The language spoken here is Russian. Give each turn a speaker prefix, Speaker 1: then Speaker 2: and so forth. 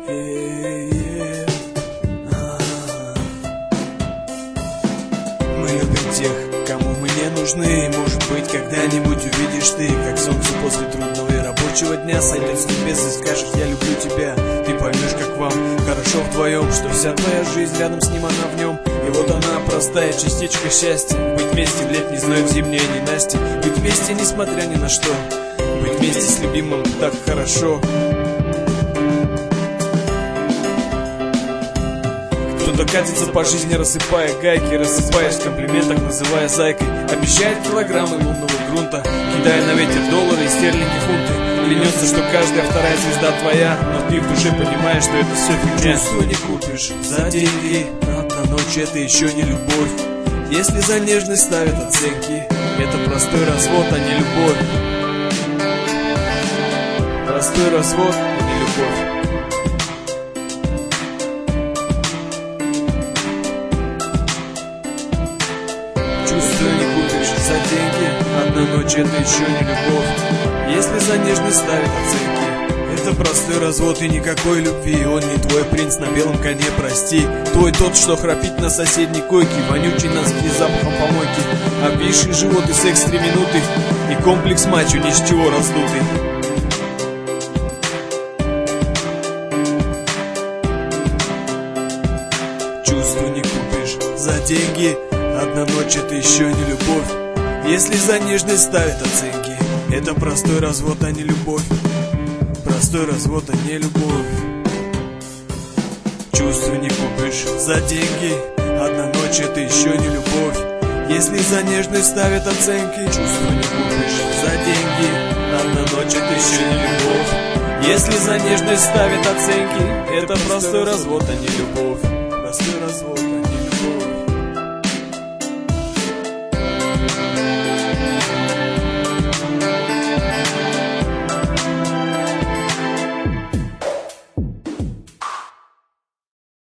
Speaker 1: Мы любим тех, кому мы не нужны. Может быть, когда-нибудь увидишь ты, как солнце после трудного и рабочего дня сойдет с небес и скажет: я люблю тебя. Ты поймешь, как вам хорошо вдвоем, что вся твоя жизнь рядом с ним, она в нем. И вот она, простая частичка счастья. Быть вместе в летний зной, в зимнее ненастье. Быть вместе, несмотря ни на что. Быть вместе с любимым так хорошо. Кто-то катится по жизни, рассыпая гайки, рассыпаясь в комплиментах, называя зайкой. Обещает килограммы лунного грунта, кидая на ветер доллары и стерлинги, фунты. Клянется, что каждая вторая звезда твоя, но ты в душе понимаешь, что это все фигня. Чувство не купишь за деньги, одна ночь — это еще не любовь. Если за нежность ставят оценки, это простой развод, а не любовь. Простой развод, а не любовь. Чувство не купишь за деньги, одна ночь — это еще не любовь. Если за нежность ставят оценки, это простой развод и никакой любви. Он не твой принц на белом коне, прости. Твой тот, что храпит на соседней койке, вонючий носки с запахом помойки, обвисший живот и секс 3 минуты, и комплекс мачо ни с чего раздутый. Чувство не купишь за деньги, одна ночь — это еще не любовь. Если за нежность ставят оценки, это простой развод, а не любовь. Простой развод, а не любовь. Чувство не купишь за деньги, одна ночь — это еще не любовь. Если за нежность ставят оценки, чувство не купишь за деньги, одна ночь — это еще не любовь. Если за нежность ставят оценки, это простой развод, а не любовь. Простой развод, а не любовь.